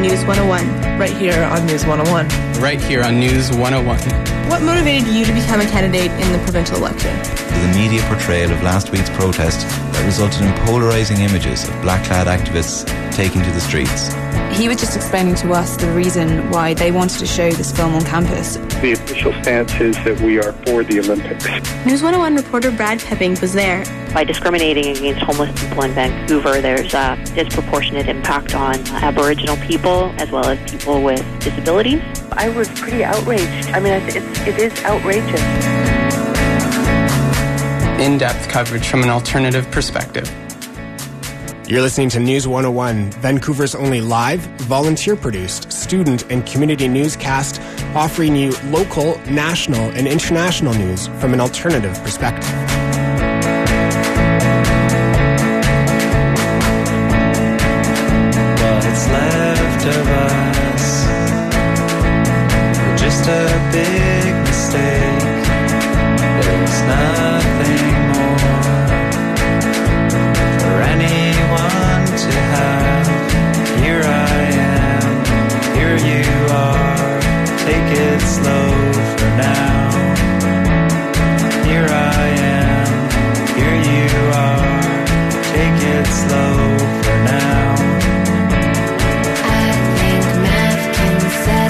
News 101. Right here on News 101. Right here on News 101. What motivated you to become a candidate in the provincial election? The media portrayal of last week's protest that resulted in polarising images of black-clad activists taking to the streets. He was just explaining to us the reason why they wanted to show this film on campus. The official stance is that we are for the Olympics. News 101 reporter Brad Pepping was there. By discriminating against homeless people in Vancouver, there's a disproportionate impact on Aboriginal people as well as people with disabilities. I was pretty outraged. I mean, it is outrageous. In-depth coverage from an alternative perspective. You're listening to News 101, Vancouver's only live, volunteer-produced, student and community newscast offering you local, national, and international news from an alternative perspective. What's left of us? We're just a big mistake. There's nothing more for anyone to have. Here I am, here you are. Take it slow for now. Here I am, here you are. Take it slow for now. I think math can set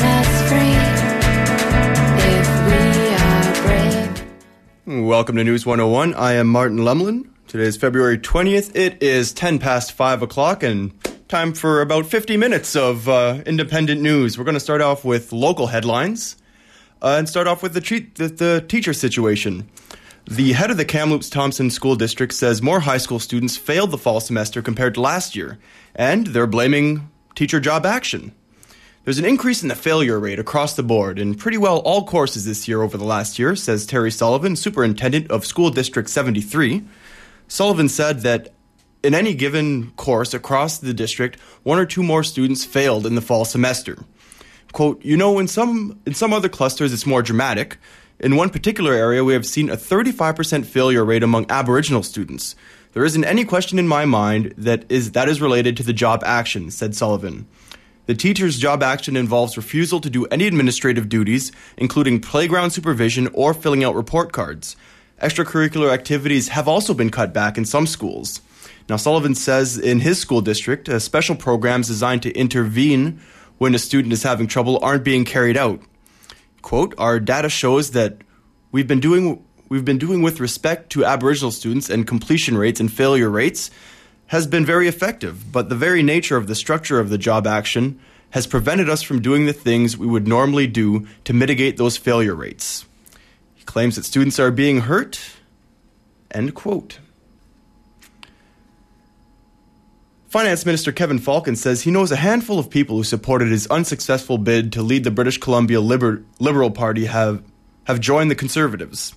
us free if we are brave. Welcome to News 101. I am Martin Lemlin. Today is February 20th. It is 10 past 5 o'clock and time for about 50 minutes of independent news. We're going to start off with local headlines and start off with the teacher situation. The head of the Kamloops Thompson School District says more high school students failed the fall semester compared to last year, and they're blaming teacher job action. There's an increase in the failure rate across the board in pretty well all courses this year over the last year, says Terry Sullivan, superintendent of School District 73. Sullivan said that in any given course across the district, one or two more students failed in the fall semester. Quote, in some other clusters it's more dramatic. In one particular area, we have seen a 35% failure rate among Aboriginal students. There isn't any question in my mind that is related to the job action, said Sullivan. The teacher's job action involves refusal to do any administrative duties, including playground supervision or filling out report cards. Extracurricular activities have also been cut back in some schools. Now, Sullivan says in his school district, special programs designed to intervene when a student is having trouble aren't being carried out. Quote, our data shows that we've been doing with respect to Aboriginal students, and completion rates and failure rates has been very effective, but the very nature of the structure of the job action has prevented us from doing the things we would normally do to mitigate those failure rates. He claims that students are being hurt, end quote. Finance Minister Kevin Falcon says he knows a handful of people who supported his unsuccessful bid to lead the British Columbia Liberal Party have joined the Conservatives.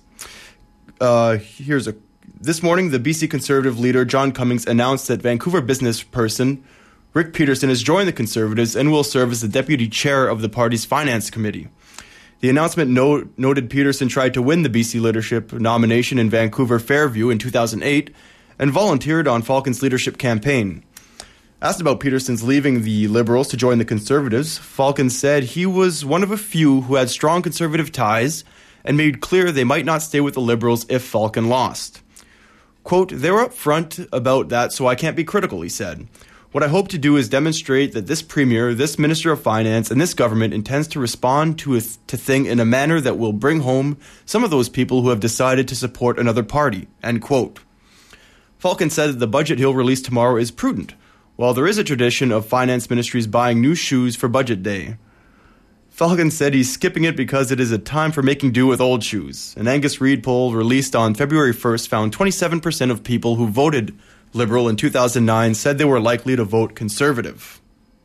This morning, the BC Conservative leader John Cummings announced that Vancouver business person Rick Peterson has joined the Conservatives and will serve as the deputy chair of the party's finance committee. The announcement noted Peterson tried to win the BC leadership nomination in Vancouver Fairview in 2008 and volunteered on Falcon's leadership campaign. Asked about Peterson's leaving the Liberals to join the Conservatives, Falcon said he was one of a few who had strong Conservative ties and made clear they might not stay with the Liberals if Falcon lost. Quote, they were upfront about that, so I can't be critical, he said. What I hope to do is demonstrate that this Premier, this Minister of Finance, and this government intends to respond to thing in a manner that will bring home some of those people who have decided to support another party, end quote. Falcon said that the budget he'll release tomorrow is prudent, while there is a tradition of finance ministries buying new shoes for budget day. Falcon said he's skipping it because it is a time for making do with old shoes. An Angus Reid poll released on February 1st found 27% of people who voted Liberal in 2009 said they were likely to vote Conservative.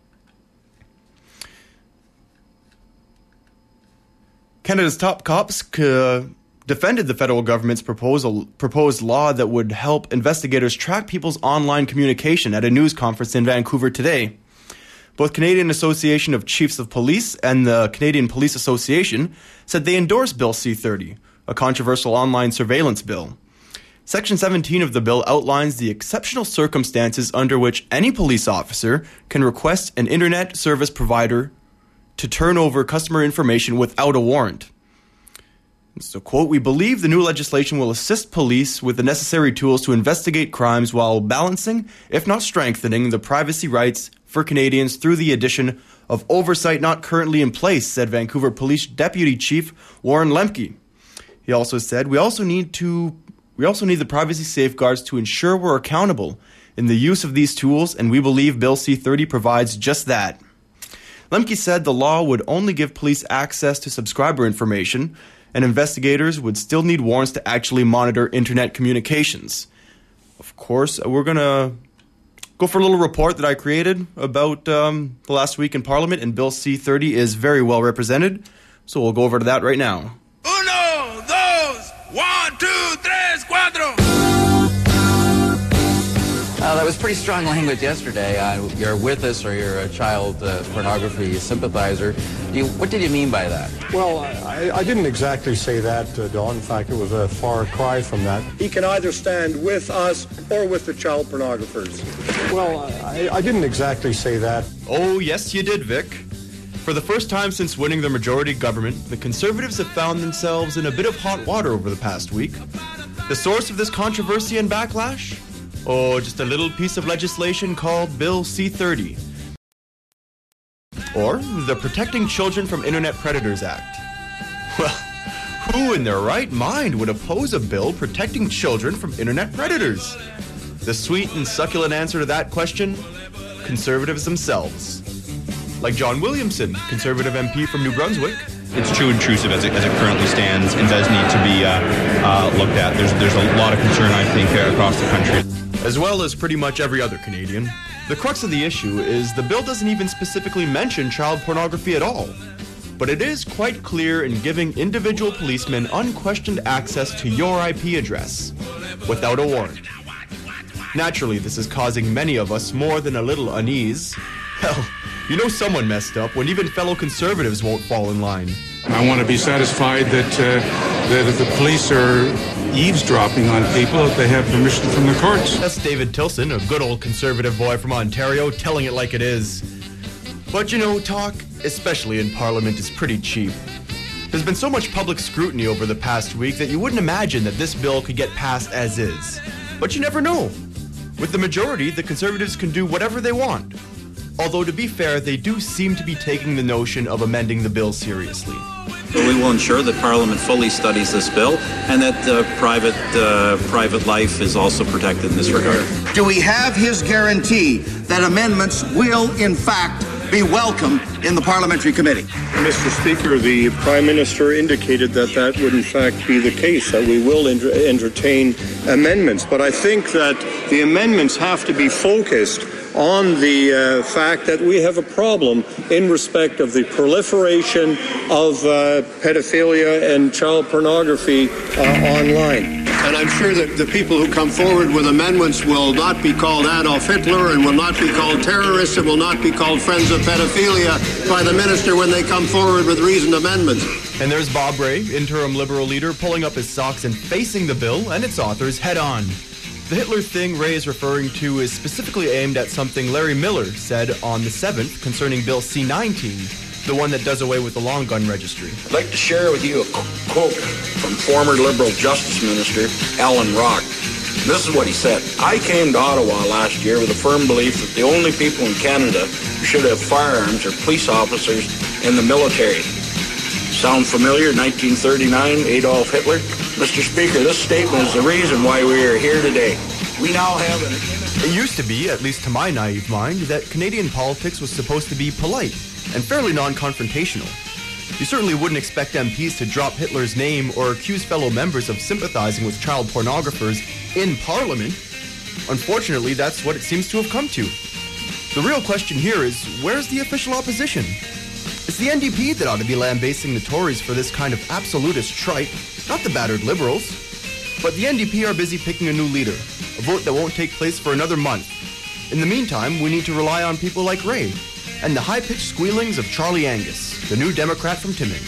Canada's top cops defended the federal government's proposed law that would help investigators track people's online communication at a news conference in Vancouver today. Both Canadian Association of Chiefs of Police and the Canadian Police Association said they endorsed Bill C-30, a controversial online surveillance bill. Section 17 of the bill outlines the exceptional circumstances under which any police officer can request an internet service provider to turn over customer information without a warrant. So, quote, "We believe the new legislation will assist police with the necessary tools to investigate crimes while balancing, if not strengthening, the privacy rights for Canadians through the addition of oversight not currently in place," said Vancouver Police Deputy Chief Warren Lemke. He also said, we also need the privacy safeguards to ensure we're accountable in the use of these tools, and we believe Bill C-30 provides just that." Lemke said the law would only give police access to subscriber information, and investigators would still need warrants to actually monitor internet communications. Of course, we're going to go for a little report that I created about the last week in Parliament, and Bill C-30 is very well represented, so we'll go over to that right now. Uno, dos, 1, 2, 3, 4. That was pretty strong language yesterday. You're with us, or you're a child pornography sympathizer. What did you mean by that? Well, I didn't exactly say that, Don. In fact, it was a far cry from that. He can either stand with us or with the child pornographers. Well, I didn't exactly say that. Oh, yes, you did, Vic. For the first time since winning the majority government, the Conservatives have found themselves in a bit of hot water over the past week. The source of this controversy and backlash? Oh, just a little piece of legislation called Bill C-30. Or the Protecting Children from Internet Predators Act. Well, who in their right mind would oppose a bill protecting children from internet predators? The sweet and succulent answer to that question? Conservatives themselves. Like John Williamson, Conservative MP from New Brunswick. It's too intrusive as it currently stands and does need to be looked at. There's a lot of concern, I think, across the country. As well as pretty much every other Canadian. The crux of the issue is the bill doesn't even specifically mention child pornography at all. But it is quite clear in giving individual policemen unquestioned access to your IP address without a warrant. Naturally, this is causing many of us more than a little unease. Hell, you know someone messed up when even fellow Conservatives won't fall in line. I want to be satisfied that if the police are eavesdropping on people, if they have permission from the courts. That's David Tilson, a good old Conservative boy from Ontario, telling it like it is. But you know, talk, especially in Parliament, is pretty cheap. There's been so much public scrutiny over the past week that you wouldn't imagine that this bill could get passed as is. But you never know. With the majority, the Conservatives can do whatever they want. Although, to be fair, they do seem to be taking the notion of amending the bill seriously. We will ensure that Parliament fully studies this bill and that private life is also protected in this regard. Do we have his guarantee that amendments will, in fact, be welcome in the Parliamentary Committee? Mr. Speaker, the Prime Minister indicated that that would in fact be the case, that we will entertain amendments. But I think that the amendments have to be focused on the fact that we have a problem in respect of the proliferation of pedophilia and child pornography online. And I'm sure that the people who come forward with amendments will not be called Adolf Hitler and will not be called terrorists and will not be called friends of pedophilia by the minister when they come forward with reasoned amendments. And there's Bob Rae, interim Liberal leader, pulling up his socks and facing the bill and its authors head on. The Hitler thing Rae is referring to is specifically aimed at something Larry Miller said on the 7th concerning Bill C-19, the one that does away with the long gun registry. I'd like to share with you a quote from former Liberal Justice Minister Alan Rock. This is what he said. I came to Ottawa last year with a firm belief that the only people in Canada who should have firearms are police officers in the military. Sound familiar? 1939, Adolf Hitler? Mr. Speaker, this statement is the reason why we are here today. We now have It used to be, at least to my naive mind, that Canadian politics was supposed to be polite and fairly non-confrontational. You certainly wouldn't expect MPs to drop Hitler's name or accuse fellow members of sympathizing with child pornographers in Parliament. Unfortunately, that's what it seems to have come to. The real question here is, where's the official opposition? It's the NDP that ought to be lambasting the Tories for this kind of absolutist tripe, not the battered Liberals. But the NDP are busy picking a new leader, a vote that won't take place for another month. In the meantime, we need to rely on people like Rae and the high-pitched squealings of Charlie Angus, the new Democrat from Timmins.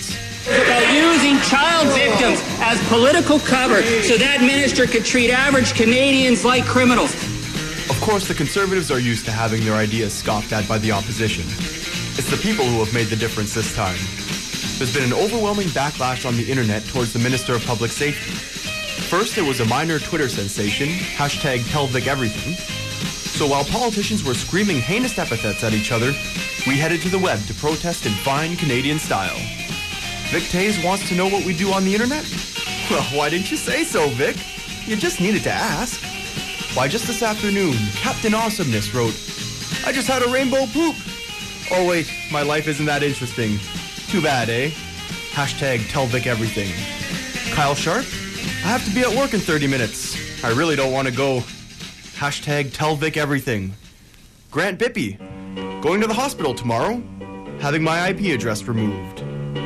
About using child victims as political cover so that minister could treat average Canadians like criminals. Of course, the Conservatives are used to having their ideas scoffed at by the opposition. It's the people who have made the difference this time. There's been an overwhelming backlash on the internet towards the Minister of Public Safety. First, it was a minor Twitter sensation, #TellVicEverything. So while politicians were screaming heinous epithets at each other, we headed to the web to protest in fine Canadian style. Vic Tays wants to know what we do on the internet? Well, why didn't you say so, Vic? You just needed to ask. Why, just this afternoon, Captain Awesomeness wrote, "I just had a rainbow poop." Oh wait, my life isn't that interesting. Too bad, eh? #TellVicEverything. Kyle Sharp, I have to be at work in 30 minutes. I really don't want to go. #TellVicEverything. Grant Bippy, going to the hospital tomorrow. Having my IP address removed.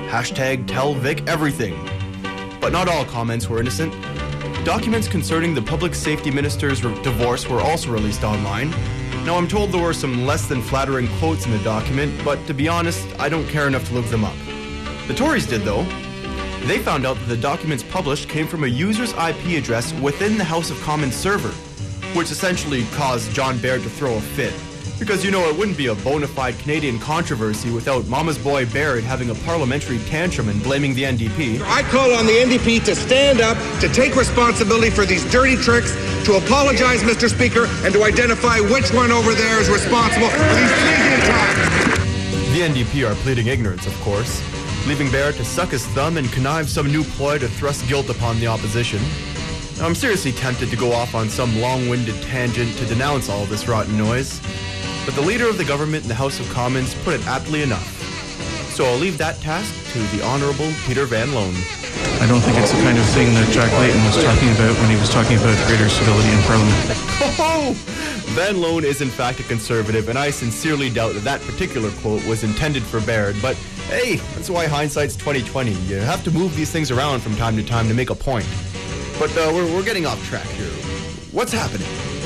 #TellVicEverything. But not all comments were innocent. Documents concerning the public safety minister's divorce were also released online. Now, I'm told there were some less than flattering quotes in the document, but to be honest, I don't care enough to look them up. The Tories did, though. They found out that the documents published came from a user's IP address within the House of Commons server, which essentially caused John Baird to throw a fit. Because, you know, it wouldn't be a bona fide Canadian controversy without Mama's boy Baird having a parliamentary tantrum and blaming the NDP. I call on the NDP to stand up, to take responsibility for these dirty tricks, to apologize, Mr. Speaker, and to identify which one over there is responsible for these Canadian attacks. The NDP are pleading ignorance, of course, leaving Baird to suck his thumb and connive some new ploy to thrust guilt upon the opposition. Now, I'm seriously tempted to go off on some long-winded tangent to denounce all this rotten noise. But the leader of the government in the House of Commons put it aptly enough. So I'll leave that task to the Honourable Peter Van Loan. I don't think it's the kind of thing that Jack Layton was talking about when he was talking about greater civility in Parliament. Oh! Van Loan is in fact a Conservative, and I sincerely doubt that that particular quote was intended for Baird. But hey, that's why hindsight's 20/20. You have to move these things around from time to time to make a point. But we're getting off track here. What's happening?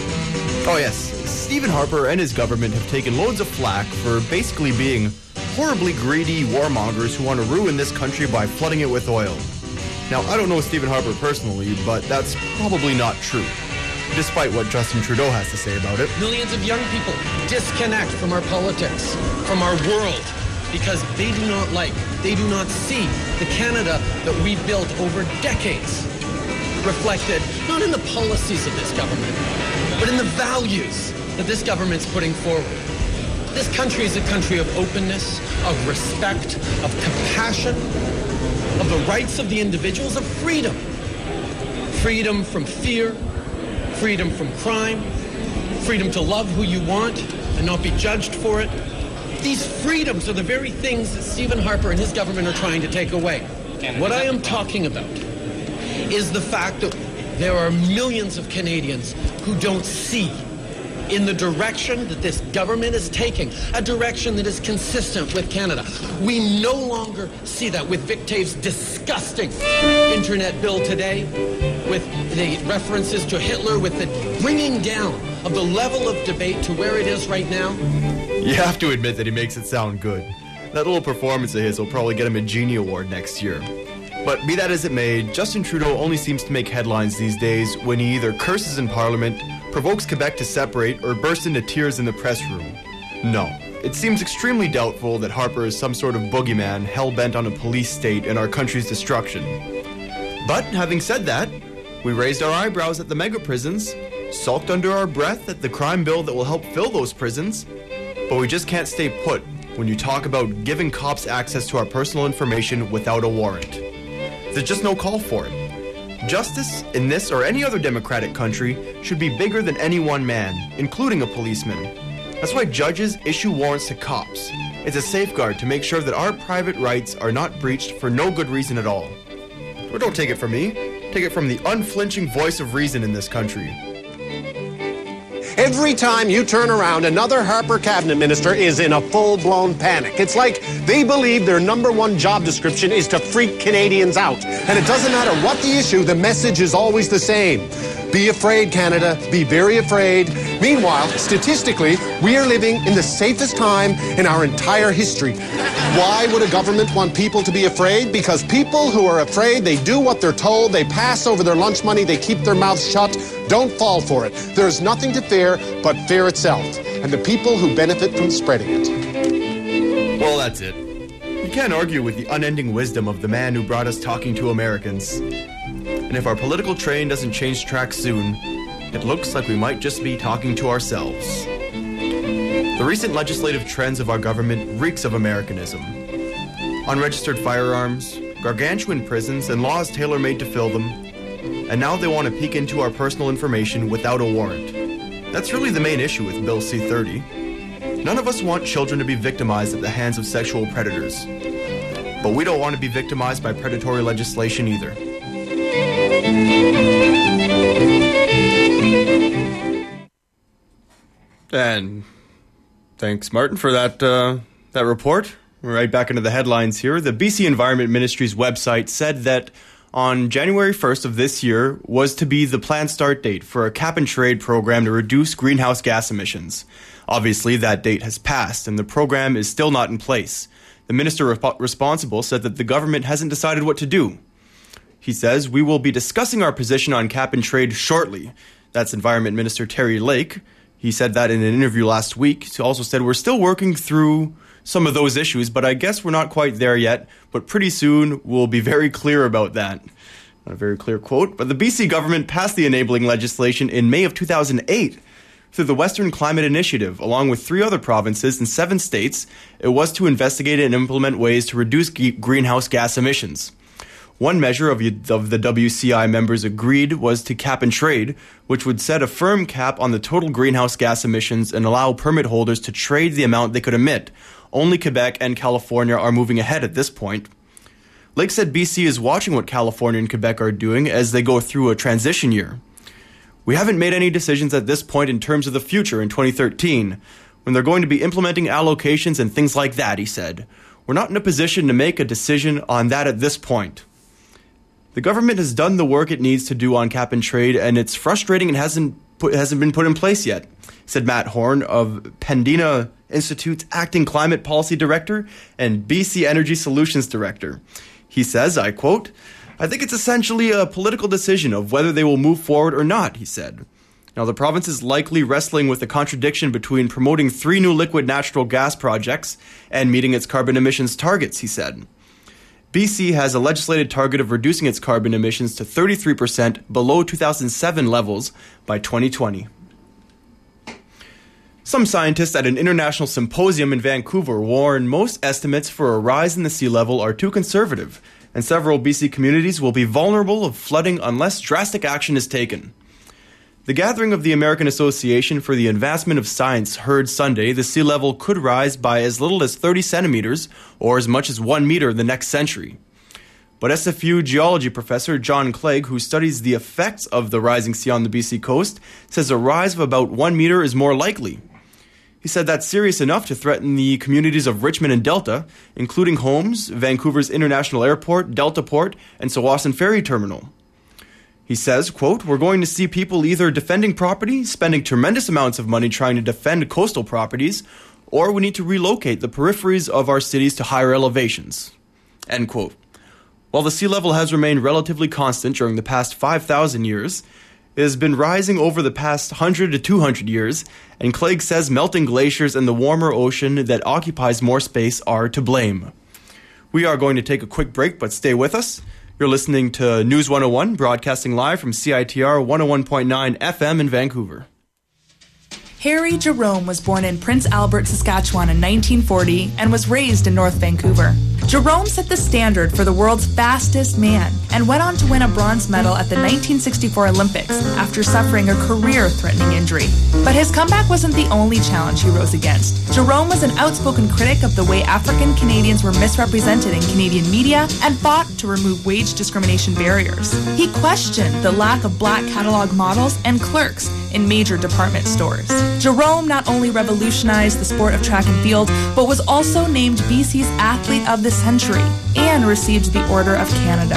Oh yes, Stephen Harper and his government have taken loads of flack for basically being horribly greedy warmongers who want to ruin this country by flooding it with oil. Now, I don't know Stephen Harper personally, but that's probably not true, despite what Justin Trudeau has to say about it. Millions of young people disconnect from our politics, from our world, because they do not see the Canada that we built over decades, reflected not in the policies of this government, but in the values that this government's putting forward. This country is a country of openness, of respect, of compassion, of the rights of the individuals, of freedom. Freedom from fear, freedom from crime, freedom to love who you want and not be judged for it. These freedoms are the very things that Stephen Harper and his government are trying to take away. What I am talking about is the fact that there are millions of Canadians who don't see in the direction that this government is taking, a direction that is consistent with Canada. We no longer see that with Vic Taves' disgusting internet bill today, with the references to Hitler, with the bringing down of the level of debate to where it is right now. You have to admit that he makes it sound good. That little performance of his will probably get him a Genie Award next year. But be that as it may, Justin Trudeau only seems to make headlines these days when he either curses in Parliament, provokes Quebec to separate, or bursts into tears in the press room. No, it seems extremely doubtful that Harper is some sort of boogeyman hell-bent on a police state and our country's destruction. But having said that, we raised our eyebrows at the mega prisons, sulked under our breath at the crime bill that will help fill those prisons, but we just can't stay put when you talk about giving cops access to our personal information without a warrant. There's just no call for it. Justice in this or any other democratic country should be bigger than any one man, including a policeman. That's why judges issue warrants to cops. It's a safeguard to make sure that our private rights are not breached for no good reason at all. Or don't take it from me, take it from the unflinching voice of reason in this country. Every time you turn around, another Harper cabinet minister is in a full-blown panic. It's like they believe their #1 job description is to freak Canadians out. And it doesn't matter what the issue, the message is always the same. Be afraid, Canada. Be very afraid. Meanwhile, statistically, we are living in the safest time in our entire history. Why would a government want people to be afraid? Because people who are afraid, they do what they're told, they pass over their lunch money, they keep their mouths shut. Don't fall for it. There is nothing to fear but fear itself, and the people who benefit from spreading it. Well, that's it. You can't argue with the unending wisdom of the man who brought us Talking to Americans. And if our political train doesn't change track soon, it looks like we might just be talking to ourselves. The recent legislative trends of our government reeks of Americanism. Unregistered firearms, gargantuan prisons, and laws tailor-made to fill them. And now they want to peek into our personal information without a warrant. That's really the main issue with Bill C-30. None of us want children to be victimized at the hands of sexual predators. But we don't want to be victimized by predatory legislation either. And thanks, Martin, for that report. We're right back into the headlines here. The BC Environment Ministry's website said that on January 1st of this year was to be the planned start date for a cap-and-trade program to reduce greenhouse gas emissions. Obviously, that date has passed, and the program is still not in place. The minister responsible said that the government hasn't decided what to do. He says, "We will be discussing our position on cap-and-trade shortly." That's Environment Minister Terry Lake. He said that in an interview last week. He also said, "We're still working through some of those issues, but I guess we're not quite there yet. But pretty soon, we'll be very clear about that." Not a very clear quote, but the BC government passed the enabling legislation in May of 2008 through the Western Climate Initiative, along with 3 other provinces and 7 states. It was to investigate and implement ways to reduce greenhouse gas emissions. One measure of the WCI members agreed was to cap and trade, which would set a firm cap on the total greenhouse gas emissions and allow permit holders to trade the amount they could emit. Only Quebec and California are moving ahead at this point. Lake said BC is watching what California and Quebec are doing as they go through a transition year. "We haven't made any decisions at this point in terms of the future in 2013, when they're going to be implementing allocations and things like that," he said. "We're not in a position to make a decision on that at this point." The government has done the work it needs to do on cap and trade, and it's frustrating it hasn't been put in place yet, said Matt Horn of Pembina Institute's Acting Climate Policy Director and BC Energy Solutions Director. He says, I quote, "I think it's essentially a political decision of whether they will move forward or not," he said. Now, the province is likely wrestling with the contradiction between promoting 3 new liquid natural gas projects and meeting its carbon emissions targets, he said. BC has a legislated target of reducing its carbon emissions to 33% below 2007 levels by 2020. Some scientists at an international symposium in Vancouver warn most estimates for a rise in the sea level are too conservative, and several BC communities will be vulnerable of flooding unless drastic action is taken. The gathering of the American Association for the Advancement of Science heard Sunday the sea level could rise by as little as 30 centimeters or as much as 1 meter in the next century. But SFU geology professor John Clegg, who studies the effects of the rising sea on the BC coast, says a rise of about 1 meter is more likely. He said that's serious enough to threaten the communities of Richmond and Delta, including homes, Vancouver's International Airport, Delta Port, and Tsawwassen Ferry Terminal. He says, quote, "We're going to see people either defending property, spending tremendous amounts of money trying to defend coastal properties, or we need to relocate the peripheries of our cities to higher elevations." End quote. While the sea level has remained relatively constant during the past 5,000 years, it has been rising over the past 100 to 200 years, and Clegg says melting glaciers and the warmer ocean that occupies more space are to blame. We are going to take a quick break, but stay with us. You're listening to News 101, broadcasting live from CITR 101.9 FM in Vancouver. Harry Jerome was born in Prince Albert, Saskatchewan in 1940 and was raised in North Vancouver. Jerome set the standard for the world's fastest man and went on to win a bronze medal at the 1964 Olympics after suffering a career-threatening injury. But his comeback wasn't the only challenge he rose against. Jerome was an outspoken critic of the way African Canadians were misrepresented in Canadian media and fought to remove wage discrimination barriers. He questioned the lack of black catalog models and clerks in major department stores. Jerome not only revolutionized the sport of track and field, but was also named BC's Athlete of the Century and received the Order of Canada.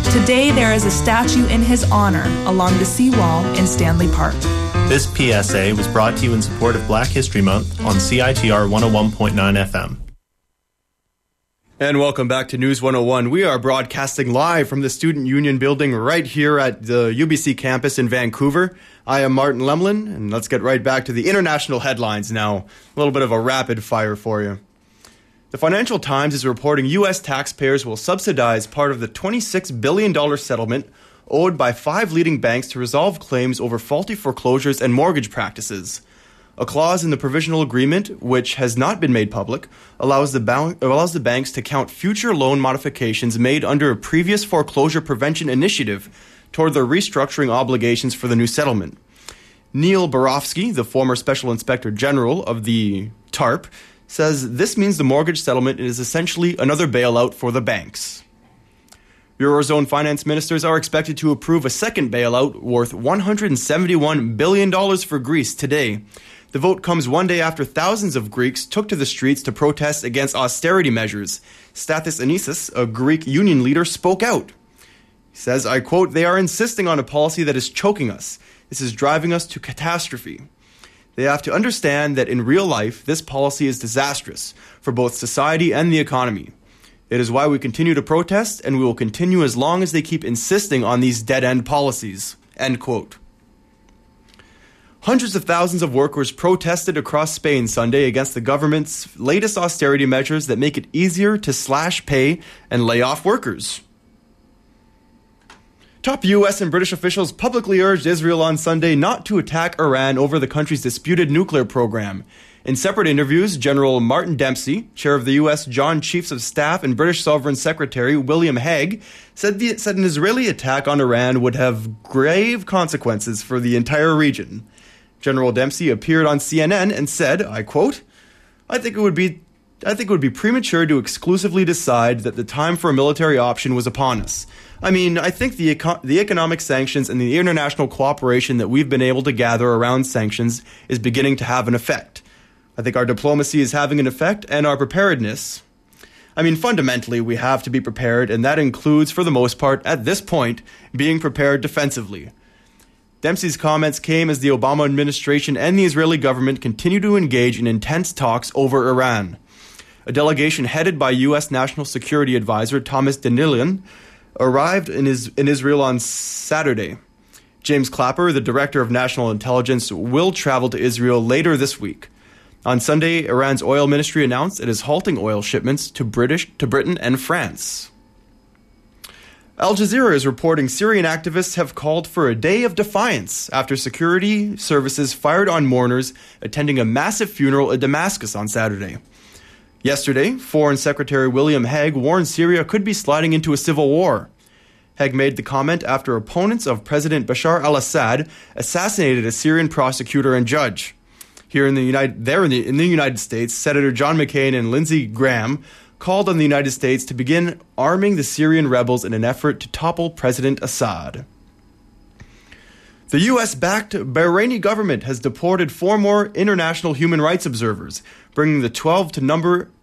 Today, there is a statue in his honor along the seawall in Stanley Park. This PSA was brought to you in support of Black History Month on CITR 101.9 FM. And welcome back to News 101. We are broadcasting live from the Student Union building right here at the UBC campus in Vancouver. I am Martin Lemlin, and let's get right back to the international headlines now. A little bit of a rapid fire for you. The Financial Times is reporting U.S. taxpayers will subsidize part of the $26 billion settlement owed by 5 leading banks to resolve claims over faulty foreclosures and mortgage practices. A clause in the provisional agreement, which has not been made public, allows the banks to count future loan modifications made under a previous foreclosure prevention initiative toward their restructuring obligations for the new settlement. Neil Barofsky, the former Special Inspector General of the TARP, says this means the mortgage settlement is essentially another bailout for the banks. Eurozone finance ministers are expected to approve a second bailout worth $171 billion for Greece today. The vote comes one day after thousands of Greeks took to the streets to protest against austerity measures. Stathis Anisis, a Greek union leader, spoke out. He says, I quote, "They are insisting on a policy that is choking us. This is driving us to catastrophe. They have to understand that in real life, this policy is disastrous for both society and the economy. It is why we continue to protest, and we will continue as long as they keep insisting on these dead-end policies." End quote. Hundreds of thousands of workers protested across Spain Sunday against the government's latest austerity measures that make it easier to slash pay and lay off workers. Top U.S. and British officials publicly urged Israel on Sunday not to attack Iran over the country's disputed nuclear program. In separate interviews, General Martin Dempsey, chair of the U.S. Joint Chiefs of Staff, and British Sovereign Secretary William Hague said an Israeli attack on Iran would have grave consequences for the entire region. General Dempsey appeared on CNN and said, I quote, I think it would be premature to exclusively decide that the time for a military option was upon us. I mean, I think the economic sanctions and the international cooperation that we've been able to gather around sanctions is beginning to have an effect. I think our diplomacy is having an effect, and our preparedness. I mean, fundamentally, we have to be prepared, and that includes, for the most part, at this point, being prepared defensively. Dempsey's comments came as the Obama administration and the Israeli government continue to engage in intense talks over Iran. A delegation headed by U.S. National Security Advisor Thomas Danilian arrived in Israel on Saturday. James Clapper, the Director of National Intelligence, will travel to Israel later this week. On Sunday, Iran's oil ministry announced it is halting oil shipments to Britain and France. Al Jazeera is reporting Syrian activists have called for a day of defiance after security services fired on mourners attending a massive funeral in Damascus on Saturday. Yesterday, Foreign Secretary William Hague warned Syria could be sliding into a civil war. Hague made the comment after opponents of President Bashar al-Assad assassinated a Syrian prosecutor and judge. Here in the United States, Senator John McCain and Lindsey Graham called on the United States to begin arming the Syrian rebels in an effort to topple President Assad. The U.S.-backed Bahraini government has deported 4 more international human rights observers, bringing to 12 the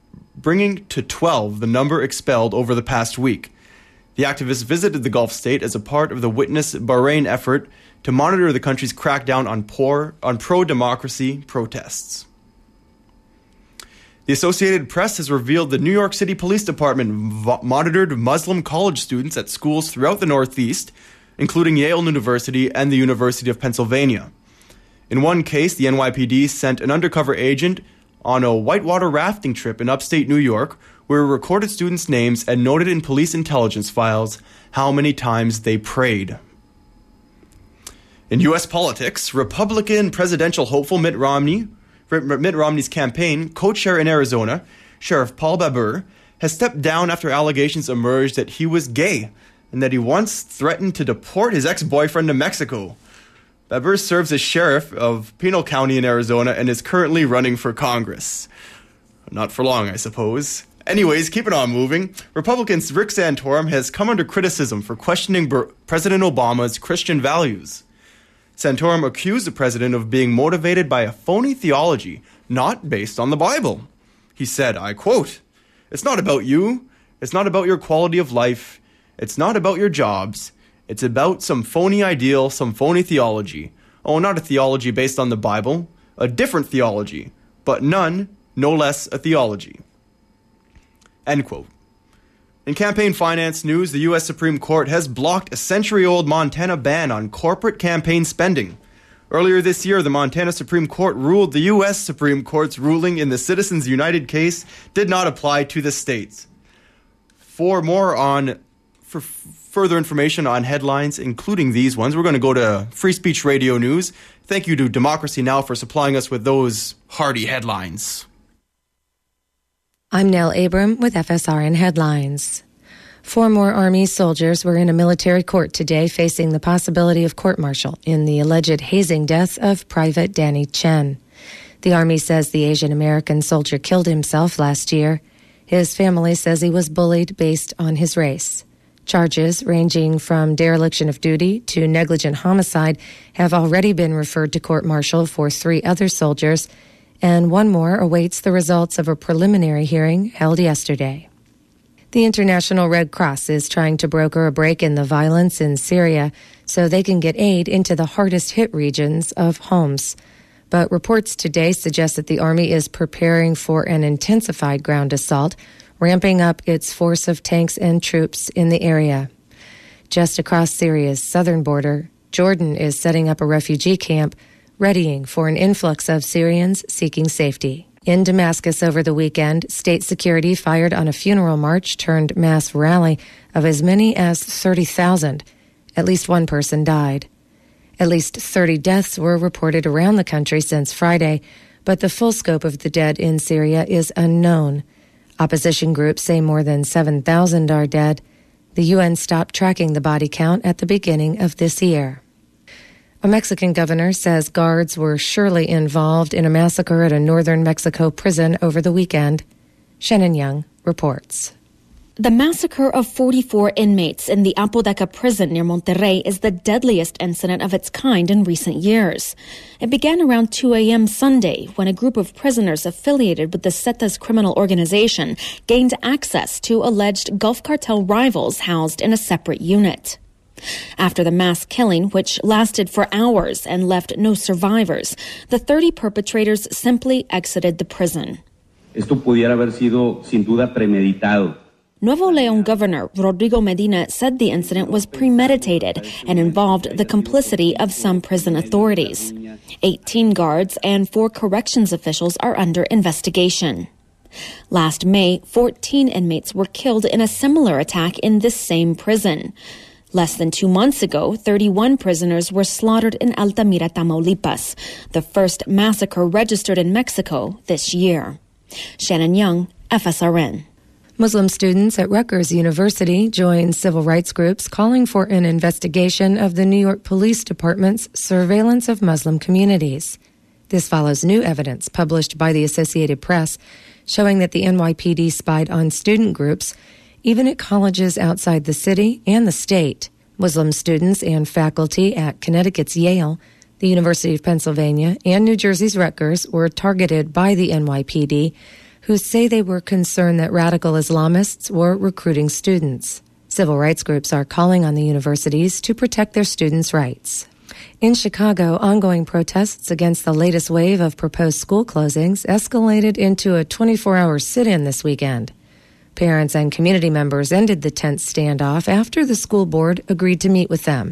number expelled over the past week. The activists visited the Gulf state as a part of the Witness Bahrain effort to monitor the country's crackdown on pro-democracy protests. The Associated Press has revealed the New York City Police Department monitored Muslim college students at schools throughout the Northeast, including Yale University and the University of Pennsylvania. In one case, the NYPD sent an undercover agent on a whitewater rafting trip in upstate New York, where it recorded students' names and noted in police intelligence files how many times they prayed. In U.S. politics, Republican presidential hopeful Mitt Romney's campaign co-chair in Arizona, Sheriff Paul Babur, has stepped down after allegations emerged that he was gay and that he once threatened to deport his ex-boyfriend to Mexico. Babur serves as sheriff of Pinal County in Arizona and is currently running for Congress. Not for long, I suppose. Anyways, keeping on moving, Republicans' Rick Santorum has come under criticism for questioning President Obama's Christian values. Santorum accused the president of being motivated by a phony theology not based on the Bible. He said, I quote, "It's not about you. It's not about your quality of life. It's not about your jobs. It's about some phony ideal, some phony theology. Oh, not a theology based on the Bible, a different theology, but none, no less, a theology. End quote. In campaign finance news, the U.S. Supreme Court has blocked a century-old Montana ban on corporate campaign spending. Earlier this year, the Montana Supreme Court ruled the U.S. Supreme Court's ruling in the Citizens United case did not apply to the states. For further information on headlines, including these ones, we're going to go to Free Speech Radio News. Thank you to Democracy Now! For supplying us with those hearty headlines. I'm Nell Abram with FSRN Headlines. 4 more Army soldiers were in a military court today facing the possibility of court-martial in the alleged hazing death of Private Danny Chen. The Army says the Asian American soldier killed himself last year. His family says he was bullied based on his race. Charges ranging from dereliction of duty to negligent homicide have already been referred to court-martial for 3 other soldiers, and 1 more awaits the results of a preliminary hearing held yesterday. The International Red Cross is trying to broker a break in the violence in Syria so they can get aid into the hardest-hit regions of Homs. But reports today suggest that the Army is preparing for an intensified ground assault, ramping up its force of tanks and troops in the area. Just across Syria's southern border, Jordan is setting up a refugee camp, readying for an influx of Syrians seeking safety. In Damascus over the weekend, state security fired on a funeral march turned mass rally of as many as 30,000. At least 1 person died. At least 30 deaths were reported around the country since Friday, but the full scope of the dead in Syria is unknown. Opposition groups say more than 7,000 are dead. The UN stopped tracking the body count at the beginning of this year. A Mexican governor says guards were surely involved in a massacre at a northern Mexico prison over the weekend. Shannon Young reports. The massacre of 44 inmates in the Apodaca prison near Monterrey is the deadliest incident of its kind in recent years. It began around 2 a.m. Sunday when a group of prisoners affiliated with the Zetas criminal organization gained access to alleged Gulf Cartel rivals housed in a separate unit. After the mass killing, which lasted for hours and left no survivors, the 30 perpetrators simply exited the prison. Esto pudiera haber sido sin duda premeditado. Nuevo León Governor Rodrigo Medina said the incident was premeditated and involved the complicity of some prison authorities. 18 guards and 4 corrections officials are under investigation. Last May, 14 inmates were killed in a similar attack in this same prison. Less than 2 months ago, 31 prisoners were slaughtered in Altamira, Tamaulipas, the first massacre registered in Mexico this year. Shannon Young, FSRN. Muslim students at Rutgers University joined civil rights groups calling for an investigation of the New York Police Department's surveillance of Muslim communities. This follows new evidence published by the Associated Press showing that the NYPD spied on student groups even at colleges outside the city and the state. Muslim students and faculty at Connecticut's Yale, the University of Pennsylvania, and New Jersey's Rutgers were targeted by the NYPD, who say they were concerned that radical Islamists were recruiting students. Civil rights groups are calling on the universities to protect their students' rights. In Chicago, ongoing protests against the latest wave of proposed school closings escalated into a 24-hour sit-in this weekend. Parents and community members ended the tense standoff after the school board agreed to meet with them.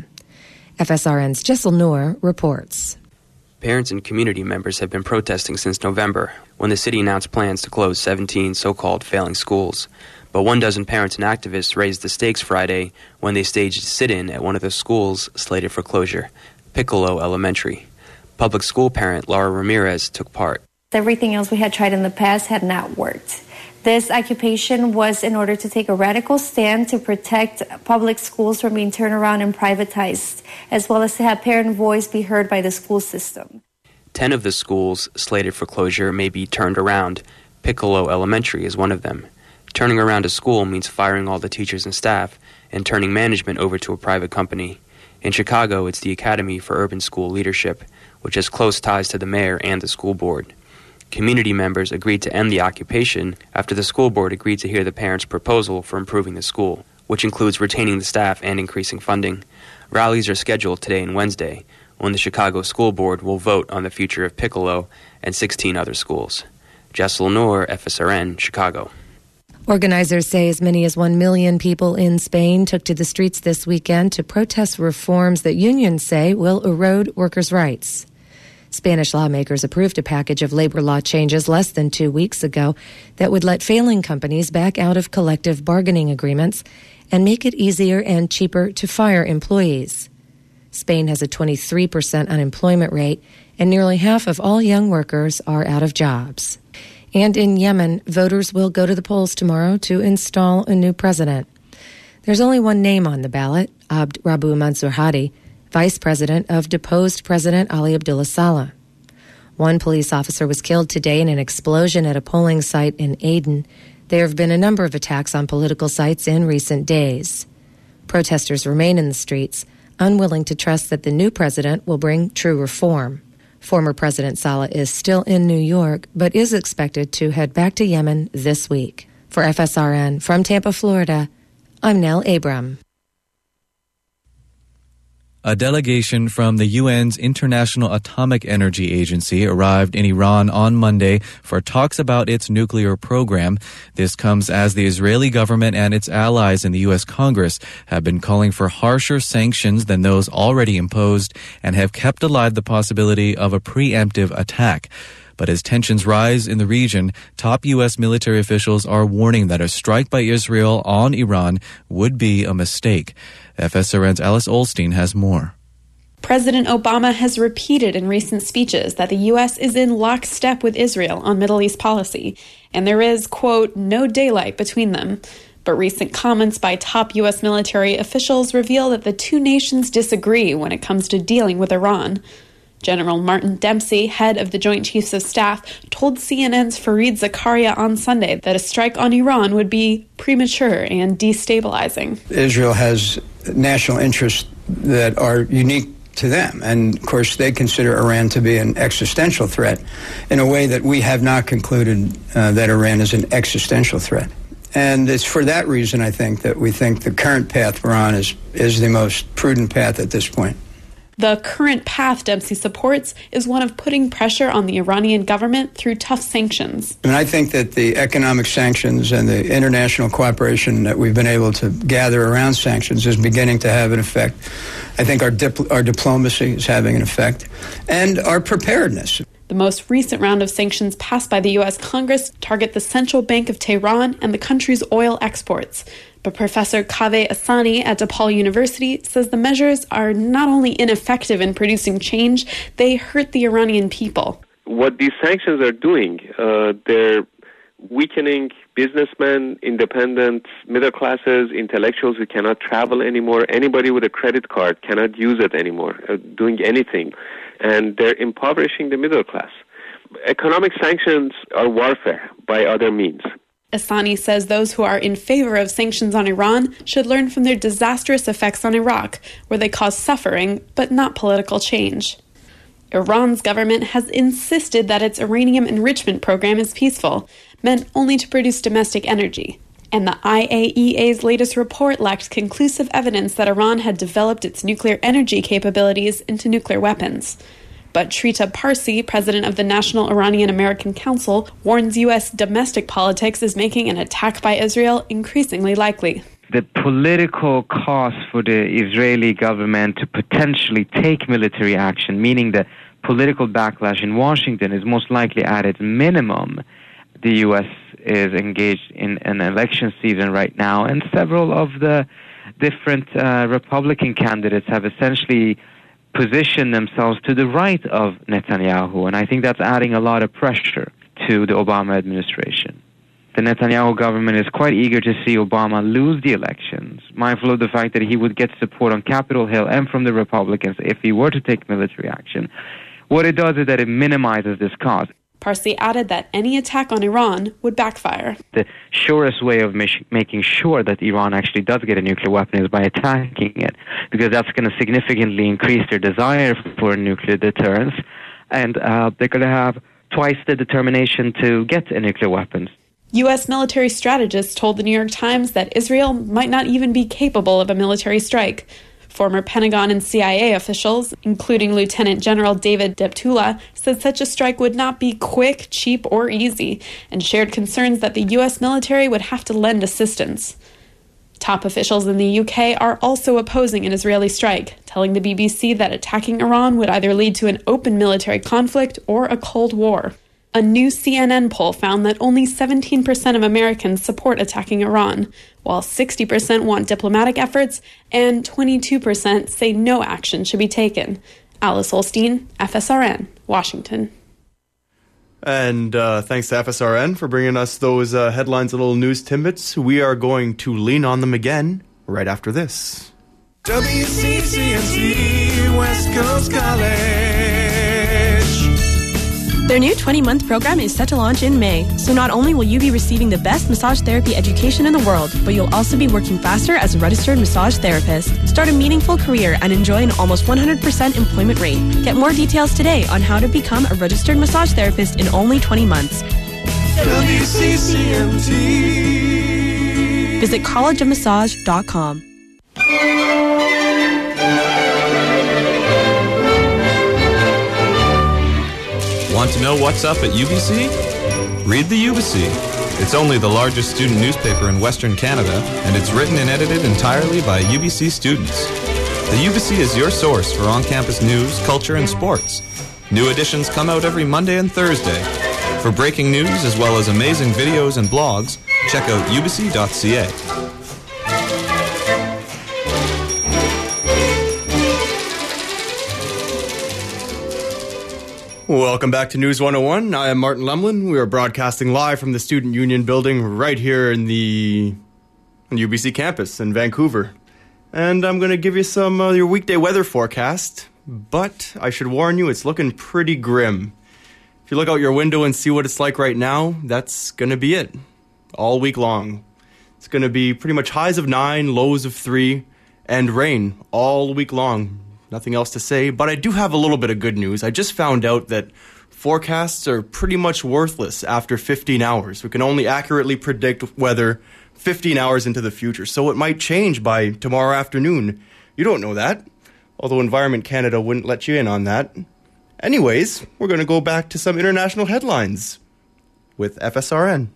FSRN's Jessel Noor reports. Parents and community members have been protesting since November, when the city announced plans to close 17 so-called failing schools. But 12 parents and activists raised the stakes Friday when they staged a sit-in at one of the schools slated for closure, Piccolo Elementary. Public school parent Laura Ramirez took part. Everything else we had tried in the past had not worked. This occupation was in order to take a radical stand to protect public schools from being turned around and privatized, as well as to have parent voice be heard by the school system. 10 of the schools slated for closure may be turned around. Piccolo Elementary is one of them. Turning around a school means firing all the teachers and staff and turning management over to a private company. In Chicago, it's the Academy for Urban School Leadership, which has close ties to the mayor and the school board. Community members agreed to end the occupation after the school board agreed to hear the parents' proposal for improving the school. which includes retaining the staff and increasing funding. Rallies are scheduled today and Wednesday, when the Chicago School Board will vote on the future of Piccolo and 16 other schools. Jessel Noor, FSRN, Chicago. Organizers say as many as 1 million people in Spain took to the streets this weekend to protest reforms that unions say will erode workers' rights. Spanish lawmakers approved a package of labor law changes less than 2 weeks ago that would let failing companies back out of collective bargaining agreements and make it easier and cheaper to fire employees. Spain has a 23% unemployment rate, and nearly half of all young workers are out of jobs. And in Yemen, voters will go to the polls tomorrow to install a new president. There's only one name on the ballot, Abd Rabbu Mansur Hadi, vice president of deposed President Ali Abdullah Saleh. One police officer was killed today in an explosion at a polling site in Aden. There have been a number of attacks on political sites in recent days. Protesters remain in the streets, unwilling to trust that the new president will bring true reform. Former President Saleh is still in New York, but is expected to head back to Yemen this week. For FSRN, from Tampa, Florida, I'm Nell Abram. A delegation from the UN's International Atomic Energy Agency arrived in Iran on Monday for talks about its nuclear program. This comes as the Israeli government and its allies in the U.S. Congress have been calling for harsher sanctions than those already imposed and have kept alive the possibility of a preemptive attack. But as tensions rise in the region, top U.S. military officials are warning that a strike by Israel on Iran would be a mistake. FSRN's Alice Olstein has more. President Obama has repeated in recent speeches that the U.S. is in lockstep with Israel on Middle East policy, and there is, quote, no daylight between them. But recent comments by top U.S. military officials reveal that the two nations disagree when it comes to dealing with Iran. General Martin Dempsey, head of the Joint Chiefs of Staff, told CNN's Fareed Zakaria on Sunday that a strike on Iran would be premature and destabilizing. Israel has national interests that are unique to them, and of course they consider Iran to be an existential threat in a way that we have not concluded that Iran is an existential threat. And it's for that reason, I think, that we think the current path we're on is the most prudent path at this point. The current path Dempsey supports is one of putting pressure on the Iranian government through tough sanctions. And I think that the economic sanctions and the international cooperation that we've been able to gather around sanctions is beginning to have an effect. I think our diplomacy is having an effect, and our preparedness. The most recent round of sanctions passed by the U.S. Congress target the Central Bank of Tehran and the country's oil exports. But Professor Kaveh Asani at DePaul University says the measures are not only ineffective in producing change, they hurt the Iranian people. What these sanctions are doing, they're weakening businessmen, independents, middle classes, intellectuals who cannot travel anymore. Anybody with a credit card cannot use it anymore, doing anything. And they're impoverishing the middle class. Economic sanctions are warfare by other means. Asani says those who are in favor of sanctions on Iran should learn from their disastrous effects on Iraq, where they cause suffering but not political change. Iran's government has insisted that its uranium enrichment program is peaceful, meant only to produce domestic energy. And the IAEA's latest report lacked conclusive evidence that Iran had developed its nuclear energy capabilities into nuclear weapons. But Trita Parsi, president of the National Iranian American Council, warns U.S. domestic politics is making an attack by Israel increasingly likely. The political cost for the Israeli government to potentially take military action, meaning the political backlash in Washington, is most likely at its minimum. The U.S. is engaged in an election season right now, and several of the different Republican candidates have essentially position themselves to the right of Netanyahu, and I think that's adding a lot of pressure to the Obama administration. The Netanyahu government is quite eager to see Obama lose the elections, mindful of the fact that he would get support on Capitol Hill and from the Republicans if he were to take military action. What it does is that it minimizes this cost. Parsi added that any attack on Iran would backfire. The surest way of making sure that Iran actually does get a nuclear weapon is by attacking it, because that's going to significantly increase their desire for nuclear deterrence, and they're going to have twice the determination to get a nuclear weapon. U.S. military strategists told the New York Times that Israel might not even be capable of a military strike. Former Pentagon and CIA officials, including Lieutenant General David Deptula, said such a strike would not be quick, cheap, or easy, and shared concerns that the U.S. military would have to lend assistance. Top officials in the UK are also opposing an Israeli strike, telling the BBC that attacking Iran would either lead to an open military conflict or a Cold War. A new CNN poll found that only 17% of Americans support attacking Iran, while 60% want diplomatic efforts and 22% say no action should be taken. Alice Holstein, FSRN, Washington. And thanks to FSRN for bringing us those headlines and little news tidbits. We are going to lean on them again right after this. WCCMC West Coast College. Their new 20-month program is set to launch in May, so not only will you be receiving the best massage therapy education in the world, but you'll also be working faster as a registered massage therapist. Start a meaningful career and enjoy an almost 100% employment rate. Get more details today on how to become a registered massage therapist in only 20 months. WCCMT. Visit collegeofmassage.com. Want to know what's up at UBC? Read the UBC. It's only the largest student newspaper in Western Canada, and it's written and edited entirely by UBC students. The UBC is your source for on-campus news, culture, and sports. New editions come out every Monday and Thursday. For breaking news as well as amazing videos and blogs, check out ubc.ca. Welcome back to News 101. I am Martin Lemlin. We are broadcasting live from the Student Union building right here in the UBC campus in Vancouver. And I'm going to give you some of your weekday weather forecast, but I should warn you, it's looking pretty grim. If you look out your window and see what it's like right now, that's going to be it all week long. It's going to be pretty much highs of 9, lows of 3, and rain all week long. Nothing else to say, but I do have a little bit of good news. I just found out that forecasts are pretty much worthless after 15 hours. We can only accurately predict weather 15 hours into the future, so it might change by tomorrow afternoon. You don't know that, although Environment Canada wouldn't let you in on that. Anyways, we're going to go back to some international headlines with FSRN.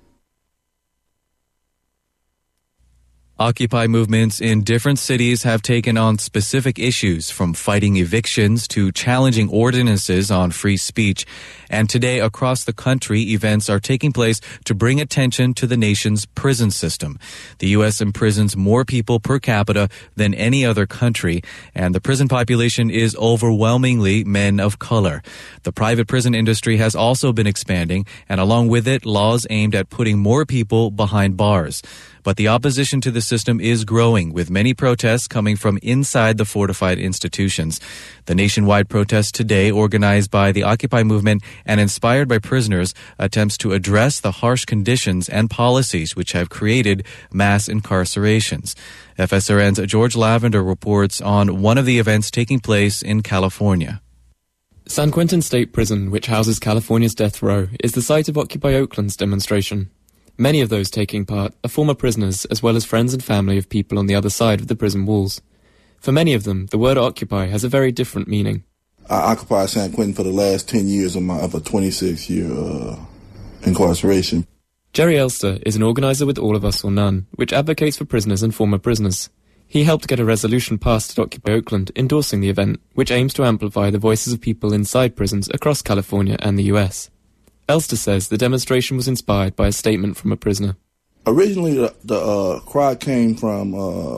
Occupy movements in different cities have taken on specific issues, from fighting evictions to challenging ordinances on free speech. And today, across the country, events are taking place to bring attention to the nation's prison system. The U.S. imprisons more people per capita than any other country, and the prison population is overwhelmingly men of color. The private prison industry has also been expanding, and along with it, laws aimed at putting more people behind bars. But the opposition to the system is growing, with many protests coming from inside the fortified institutions. The nationwide protest today, organized by the Occupy movement and inspired by prisoners, attempts to address the harsh conditions and policies which have created mass incarcerations. FSRN's George Lavender reports on one of the events taking place in California. San Quentin State Prison, which houses California's death row, is the site of Occupy Oakland's demonstration. Many of those taking part are former prisoners, as well as friends and family of people on the other side of the prison walls. For many of them, the word occupy has a very different meaning. I occupied San Quentin for the last 10 years of a 26-year incarceration. Jerry Elster is an organizer with All of Us or None, which advocates for prisoners and former prisoners. He helped get a resolution passed at Occupy Oakland endorsing the event, which aims to amplify the voices of people inside prisons across California and the US. Elster says the demonstration was inspired by a statement from a prisoner. Originally, the cry came from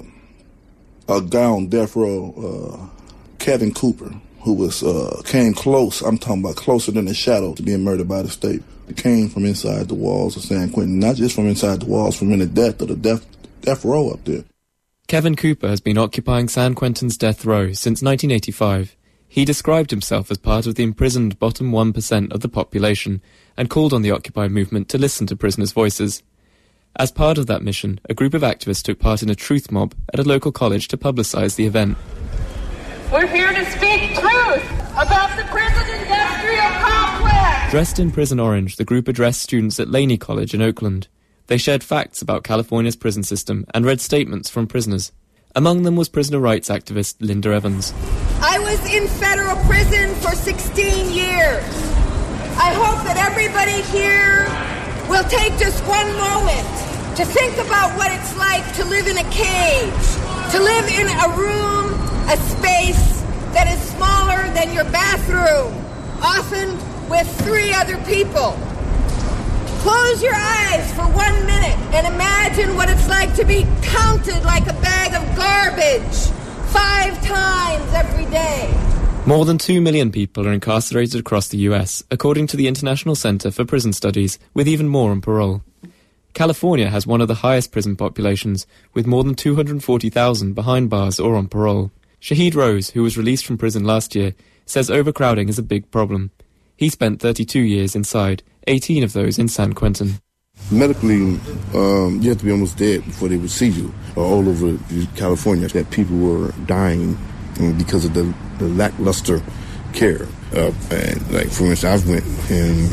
a guy on death row, Kevin Cooper, who came close. I'm talking about closer than a shadow to being murdered by the state. It came from inside the walls of San Quentin, not just from inside the walls, from in the death of the death row up there. Kevin Cooper has been occupying San Quentin's death row since 1985. He described himself as part of the imprisoned bottom 1% of the population and called on the Occupy movement to listen to prisoners' voices. As part of that mission, a group of activists took part in a truth mob at a local college to publicize the event. We're here to speak truth. about the prison-industrial complex. Dressed in prison orange, the group addressed students at Laney College in Oakland. They shared facts about California's prison system and read statements from prisoners. Among them was prisoner rights activist Linda Evans. I was in federal prison for 16 years. I hope that everybody here will take just one moment to think about what it's like to live in a cage, to live in a room, a space that is smaller than your bathroom, often with 3 other people. Close your eyes for 1 minute and imagine what it's like to be counted like a bag of garbage 5 times every day. More than 2 million people are incarcerated across the US, according to the International Center for Prison Studies, with even more on parole. California has one of the highest prison populations, with more than 240,000 behind bars or on parole. Shahid Rose, who was released from prison last year, says overcrowding is a big problem. He spent 32 years inside, 18 of those in San Quentin. Medically, you have to be almost dead before they would see you. All over California, that people were dying because of the lackluster care. And like, for instance, I've went and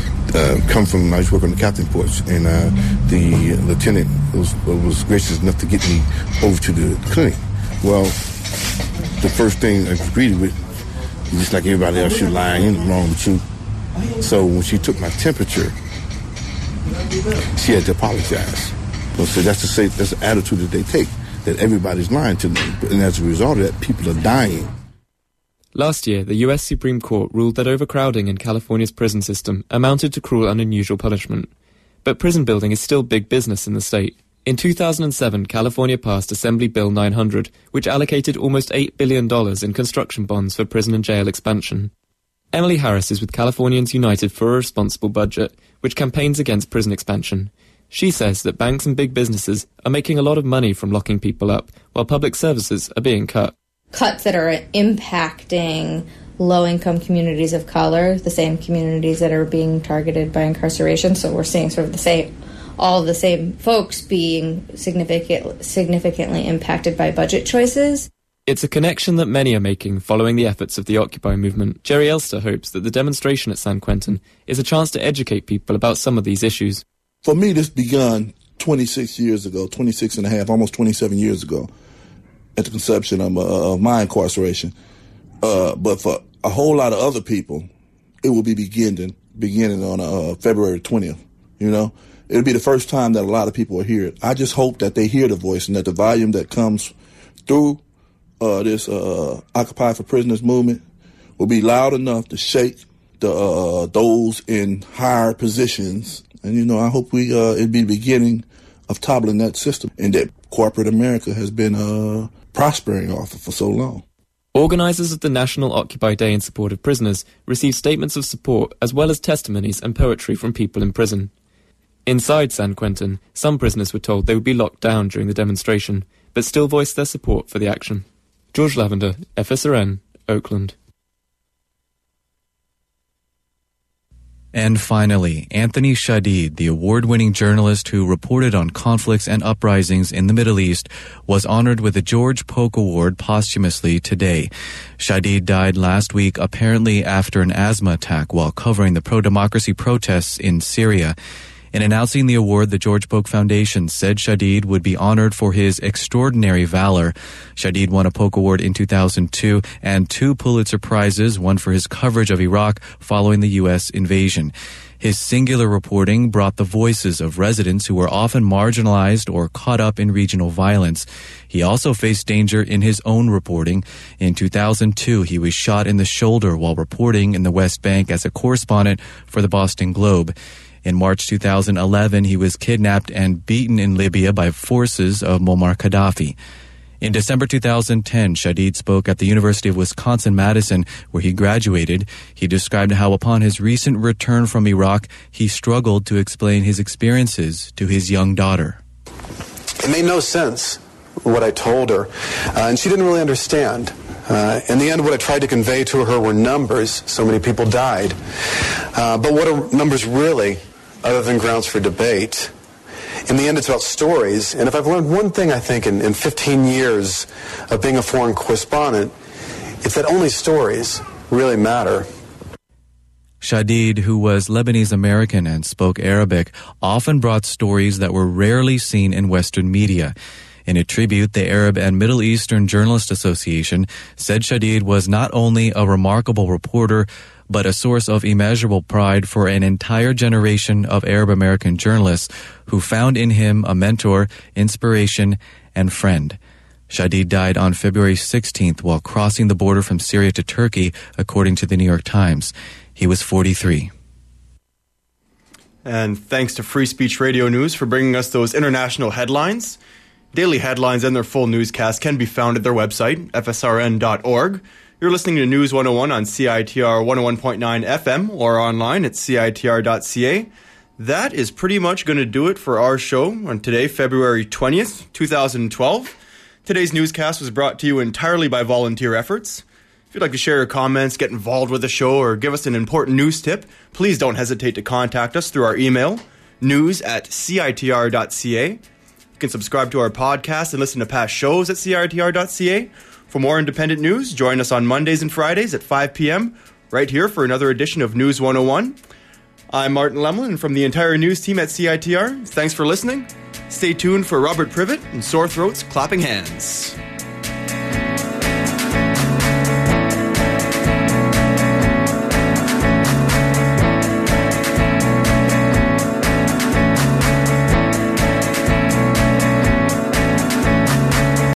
I used to work on the captain porch, and the lieutenant was gracious enough to get me over to the clinic. Well, the first thing I was greeted with, just like everybody else, you're lying, ain't wrong with you. So when she took my temperature, she had to apologize. So that's the attitude that they take, that everybody's lying to them. And as a result of that, people are dying. Last year, the US Supreme Court ruled that overcrowding in California's prison system amounted to cruel and unusual punishment. But prison building is still big business in the state. In 2007, California passed Assembly Bill 900, which allocated almost $8 billion in construction bonds for prison and jail expansion. Emily Harris is with Californians United for a Responsible Budget, which campaigns against prison expansion. She says that banks and big businesses are making a lot of money from locking people up, while public services are being cut. Cuts that are impacting low-income communities of color, the same communities that are being targeted by incarceration. So we're seeing sort of all of the same folks being significantly impacted by budget choices. It's a connection that many are making following the efforts of the Occupy movement. Jerry Elster hopes that the demonstration at San Quentin is a chance to educate people about some of these issues. For me, this began 26 and a half, almost 27 years ago, at the conception of my incarceration. But for a whole lot of other people, it will be beginning on February 20th, you know? It'll be the first time that a lot of people will hear it. I just hope that they hear the voice and that the volume that comes through this Occupy for Prisoners movement will be loud enough to shake those in higher positions. And, you know, I hope it'll be the beginning of toppling that system and that corporate America has been prospering off of for so long. Organisers of the National Occupy Day in support of prisoners received statements of support as well as testimonies and poetry from people in prison. Inside San Quentin, some prisoners were told they would be locked down during the demonstration, but still voiced their support for the action. George Lavender, FSRN, Oakland. And finally, Anthony Shadid, the award-winning journalist who reported on conflicts and uprisings in the Middle East, was honored with the George Polk Award posthumously today. Shadid died last week, apparently after an asthma attack while covering the pro-democracy protests in Syria. In announcing the award, the George Polk Foundation said Shadid would be honored for his extraordinary valor. Shadid won a Polk Award in 2002 and 2 Pulitzer Prizes, one for his coverage of Iraq following the U.S. invasion. His singular reporting brought the voices of residents who were often marginalized or caught up in regional violence. He also faced danger in his own reporting. In 2002, he was shot in the shoulder while reporting in the West Bank as a correspondent for the Boston Globe. In March 2011, he was kidnapped and beaten in Libya by forces of Muammar Gaddafi. In December 2010, Shadid spoke at the University of Wisconsin-Madison, where he graduated. He described how upon his recent return from Iraq, he struggled to explain his experiences to his young daughter. It made no sense, what I told her, and she didn't really understand. In the end, what I tried to convey to her were numbers. So many people died. But what are numbers really, other than grounds for debate? In the end, it's about stories. And if I've learned one thing, I think, in 15 years of being a foreign correspondent, it's that only stories really matter. Shadid, who was Lebanese American and spoke Arabic, often brought stories that were rarely seen in Western media. In a tribute, the Arab and Middle Eastern Journalists Association said Shadid was not only a remarkable reporter, but a source of immeasurable pride for an entire generation of Arab American journalists who found in him a mentor, inspiration, and friend. Shadid died on February 16th while crossing the border from Syria to Turkey, according to the New York Times. He was 43. And thanks to Free Speech Radio News for bringing us those international headlines. Daily headlines and their full newscast can be found at their website, fsrn.org. You're listening to News 101 on CITR 101.9 FM or online at CITR.ca. That is pretty much going to do it for our show on today, February 20th, 2012. Today's newscast was brought to you entirely by volunteer efforts. If you'd like to share your comments, get involved with the show, or give us an important news tip, please don't hesitate to contact us through our email, news@citr.ca. You can subscribe to our podcast and listen to past shows at citr.ca. For more independent news, join us on Mondays and Fridays at 5 p.m. right here for another edition of News 101. I'm Martin Lemlin, and from the entire news team at CITR, thanks for listening. Stay tuned for Robert Privet and Sore Throats Clapping Hands.